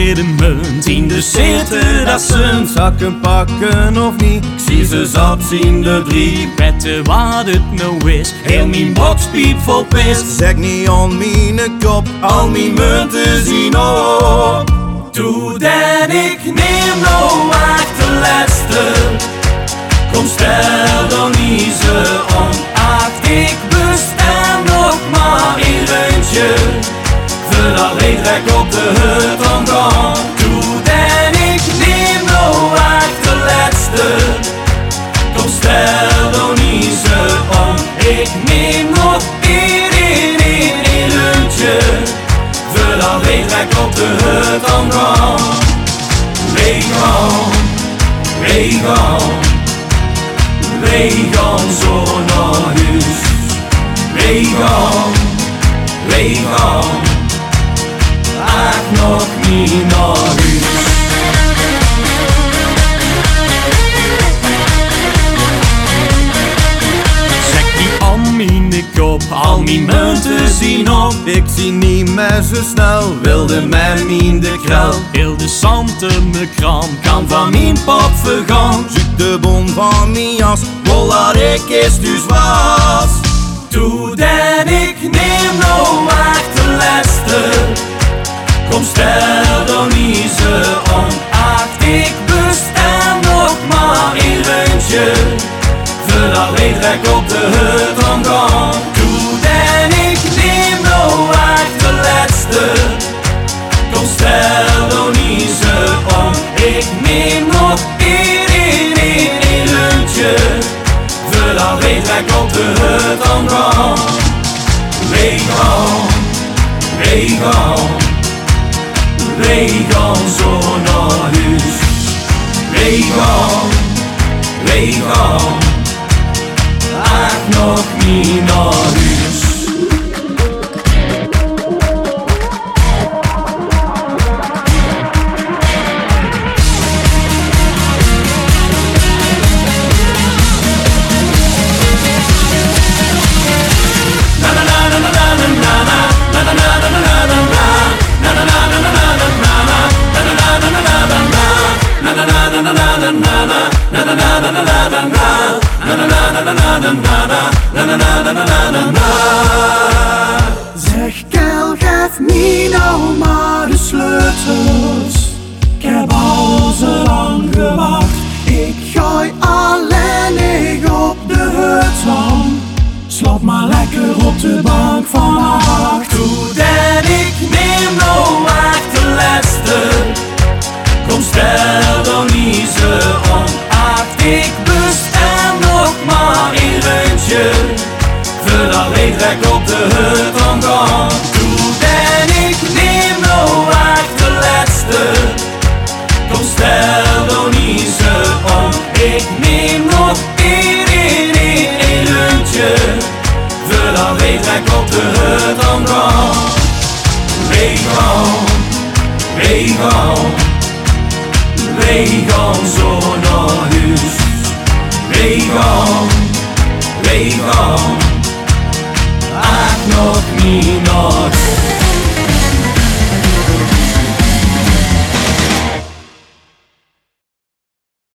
weer de munt. Interesseert er dat ze zakken pakken of niet? Ik zie ze zat zien de drie. Weten wat het nou is. Heel mijn box piep vol pis. Zeg niet aan mijn kop, al mijn munten zien op. Doe dat ik neem nou echt de laatste. Kom stel dan niet ze om. Acht ik bestaan nog maar een reuntje. Voordat ik trek op de hut omgaan. Doe dat ik neem nou echt de laatste. Kom stel dan niet ze om. Ik neem nog een reuntje. Voordat ik trek op de hut omgaan. Wij gaan zo naar huis. Wij gaan, echt nog niet naar huis. Zeg die aan mijn kop, al mijn munten zien op. Ik zie niet meer zo snel, wilde mij in de krel. Heel de zand in mijn kraam kan van mijn pop vergaan. Zoek de bon van mijn jas, wil dat ik eens dus was. Doe dat ik neem nou echt de laatste. Kom stel dan niet ze om. Acht ik bestaan nog maar een reuntje. Voordat ik trek op de hut omgaan. Doe dat ik neem nou echt de laatste. Kom stel dan niet ze om. Ik neem nog een reuntje. Voordat ik trek op de hut omgaan. Wij gaan zo naar huis. Wij gaan, echt nog niet naar huis. Zeg Kel, geef me nou maar de sleutels. Ik heb al zo lang gewacht. Ik gooi alleen op de hutwand. Slaap maar lekker op de bank van acht. Doe dat ik neem nou echt de laatste. Kom stel dan niet ze om. Acht ik bestaan nog maar een reuntje. Voordat ik trek op de hut omgaan. Doe dat ik neem nou echt de laatste. Kom stel dan niet ze om. Ik neem nog een reuntje. Voordat ik trek op de hut omgaan. Wij gaan zo naar huis. Wij gaan, echt nog niet naar huis.